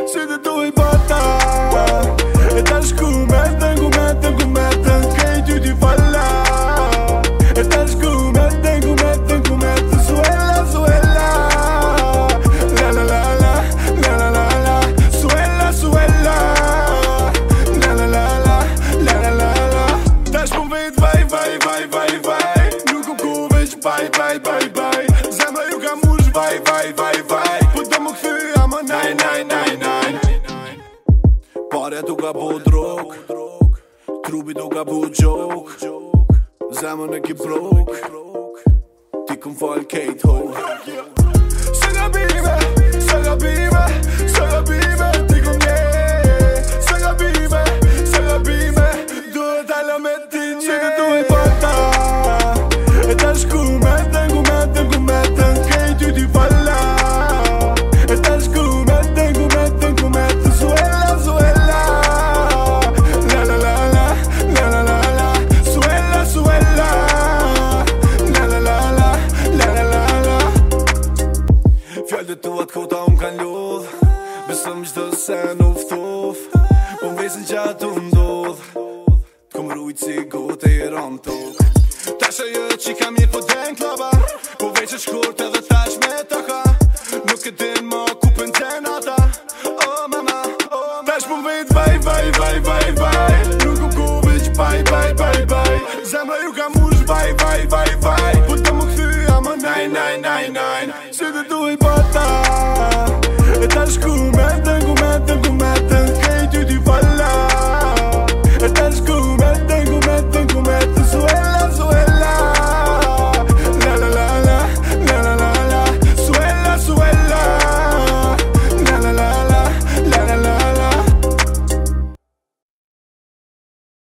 Si të du i bata E tash ku metën, ku metën, ku metën Kej ty t'i falla E tash ku metën, ku metën, ku metën Suella, suella La la la la, la la la la Suella, suella La la la la, la la la la Tash po vet vaj, vaj, vaj, vaj, vaj Nuk u ku veç baj, baj, baj, baj Zemra ju ka mush vaj, vaj, vaj, vaj Po do më këthy ama naj, naj, naj, naj Pare du ka bu drog Trupi du ka bu gjok Zemën e ki brok Ti këm fal kejt ho Se nga bime, se nga bime, se nga bime Ti këm nje Se nga bime, se nga bime Duhet ala me ti nje Se nga du i bata E tash ku metën, ku metën, ku metën Kejt ju ti falla E tash ku metën, ku metën, ku metën Suella, suella La la la la, la la la la Suella, suella La la la la, la la la la Fjallë të tuat kota kan lodh Besëm gjdo sen uf Po m'vesin qa të ndodh T'kom rujt si gote i ram tok Tash ajo që kam jetë po den klaba Po veç e shkurt edhe tash me taka Nuk e din ma ku pënden ata Oh mama, oh mama Tash po m'vet vaj, vaj, vaj, vaj, vaj Nuk u ku veç baj, baj, baj, baj Zemra ju ka mush vaj, vaj, vaj, vaj Po të më këthy ama naj, naj, naj, naj Si të du i